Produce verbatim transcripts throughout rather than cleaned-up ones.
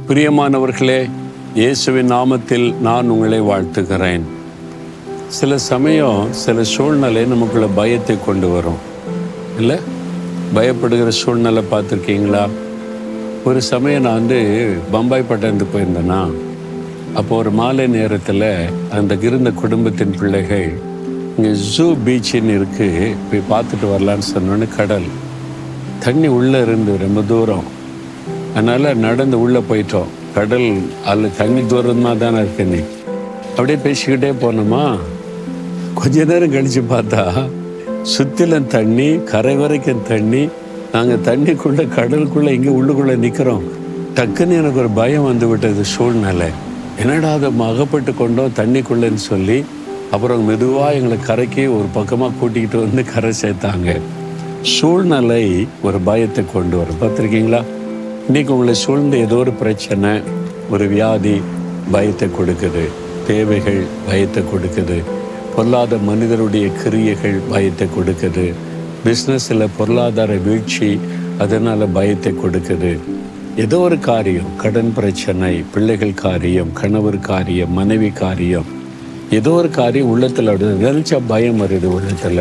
பிரியமானவர்களே, இயேசுவின் நாமத்தில் நான் உங்களை வாழ்த்துகிறேன். சில சமயம் சில சூழ்நிலை நமக்குள்ள பயத்தை கொண்டு வரும் இல்லை? பயப்படுகிற சூழ்நிலை பார்த்துருக்கீங்களா? ஒரு சமயம் நான் வந்து பம்பாய் பட்டணத்துக்கு போயிருந்தேன்னா, அப்போ ஒரு மாலை நேரத்தில் அந்த இருந்த குடும்பத்தின் பிள்ளைகள் இங்கே ஜூ பீச்சின்னு இருக்குது, போய் பார்த்துட்டு வரலான்னு சொன்னோன்னு கடல் தண்ணி உள்ளே இருந்து ரொம்ப தூரம், அதனால் நடந்து உள்ளே போயிட்டோம். கடல் அதில் தண்ணி தூரமாக தானே இருக்கு. நீ அப்படியே பேசிக்கிட்டே போனோமா, கொஞ்ச நேரம் கழித்து பார்த்தா சுற்றிலும் தண்ணி, கரை வரைக்கும் தண்ணி. நாங்கள் தண்ணிக்குள்ளே கடலுக்குள்ளே இங்கே உள்ளுக்குள்ளே நிற்கிறோம். டக்குன்னு எனக்கு ஒரு பயம் வந்து விட்டது. சூழ்நிலை என்னடா அதை அகப்பட்டு கொண்டோம் தண்ணிக்குள்ளேன்னு சொல்லி, அப்புறம் மெதுவாக எங்களை கரைக்கு ஒரு பக்கமாக கூட்டிக்கிட்டு வந்து கரை சேர்த்தாங்க. சூழ்நிலை ஒரு பயத்தை கொண்டு வரும். பார்த்துருக்கீங்களா? இன்றைக்கி உங்களை சூழ்ந்த ஏதோ ஒரு பிரச்சனை, ஒரு வியாதி பயத்தை கொடுக்குது, தேவைகள் பயத்தை கொடுக்குது, பொருளாதார மனிதருடைய கிரியைகள் பயத்தை கொடுக்குது, பிஸ்னஸில் பொருளாதார வீழ்ச்சி அதனால் பயத்தை கொடுக்குது. ஏதோ ஒரு காரியம், கடன் பிரச்சனை, பிள்ளைகள் காரியம், கணவர் காரியம், மனைவி காரியம், ஏதோ ஒரு காரியம் உள்ளத்தில் அப்படி நினைச்சா பயம் வருது உள்ளத்தில்.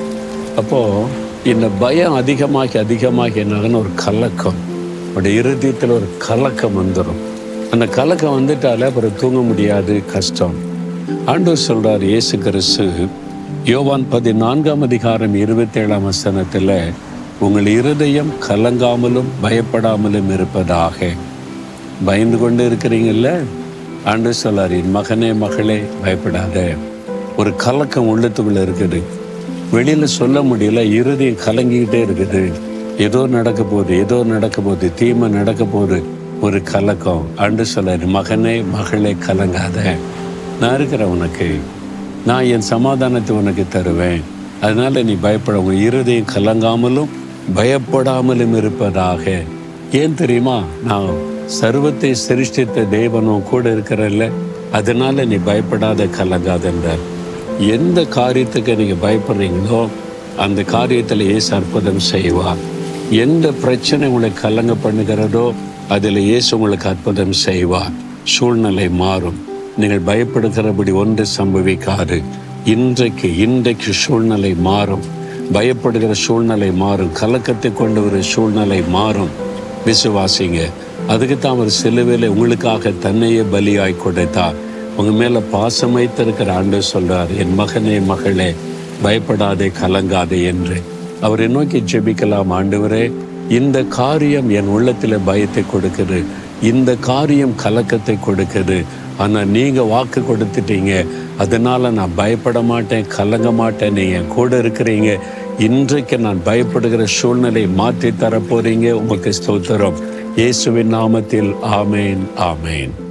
அப்போது இந்த பயம் அதிகமாகி அதிகமாகி என்னாகன்னு ஒரு கலக்கம், அப்படி இருதயத்தில் ஒரு கலக்கம் வந்துடும். அந்த கலக்கம் வந்துட்டாலே அப்புறம் தூங்க முடியாது, கஷ்டம். ஆண்டவர் சொல்றார், இயேசு கிறிஸ்து யோவான் பதினான்காம் அதிகாரம் இருபத்தி ஏழாம் வசனத்தில், உங்கள் இருதயம் கலங்காமலும் பயப்படாமலும் இருப்பதாக. பயந்து கொண்டு இருக்கிறீங்கல்ல, ஆண்டவர் சொல்றார், என் மகனே மகளே பயப்படாத. ஒரு கலக்கம் உள்ளத்துக்குள்ள இருக்குது, வெளியில் சொல்ல முடியல, இருதயம் கலங்கிக்கிட்டே இருக்குது. ஏதோ நடக்க போகுது, ஏதோ நடக்க போகுது, தீமை நடக்க போகுது, ஒரு கலக்கம். ஆண்டவர் சொல்றாரு, மகனே மகளே கலங்காத, நான் இருக்கிறேன் உனக்கு, நான் என் சமாதானத்தை உனக்கு தருவேன், அதனால நீ பயப்பட. உன் இருதயம் கலங்காமலும் பயப்படாமலும் இருப்பதாக. ஏன் தெரியுமா? நான் சர்வத்தை சிருஷ்டித்த தேவனும் கூட இருக்கிறல்ல, அதனால நீ பயப்படாத, கலங்காதன்றார். எந்த காரியத்துக்கு நீங்கள் பயப்படுறீங்களோ அந்த காரியத்தில் இயேசு அற்புதம் செய்வார். எந்த பிரச்சனை உங்களை கலங்க பண்ணுகிறதோ அதில் இயேசு உங்களுக்கு அற்புதம் செய்வார். சூழ்நிலை மாறும். நீங்கள் பயப்படுகிறபடி ஒன்று சம்பவிக்காது. இன்றைக்கு இன்றைக்கு சூழ்நிலை மாறும். பயப்படுகிற சூழ்நிலை மாறும். கலக்கத்தை கொண்டு வர சூழ்நிலை மாறும். விசுவாசிங்க. அதுக்கு தான் அவர் சிலுவையில் உங்களுக்காக தன்னையே பலியாய் கொடுத்தார். உங்கள் மேலே பாசம் வைத்திருக்கிற ஆண்டவர் சொல்றார், என் மகனே மகளே பயப்படாதே கலங்காதே என்று. அவரை நோக்கி ஜெபிக்கலாம். ஆண்டவரே, இந்த காரியம் என் உள்ளத்தில் பயத்தை கொடுக்குது, இந்த காரியம் கலக்கத்தை கொடுக்குது, ஆனால் நீங்கள் வாக்கு கொடுத்துட்டீங்க, அதனால நான் பயப்பட மாட்டேன், கலங்க மாட்டேன், நீங்கள் என் கூட இருக்கிறீங்க. இன்றைக்கு நான் பயப்படுகிற சூழ்நிலை மாற்றி தரப்போறீங்க. உங்களுக்கு ஸ்தோத்திரம். இயேசுவின் நாமத்தில் ஆமேன், ஆமேன்.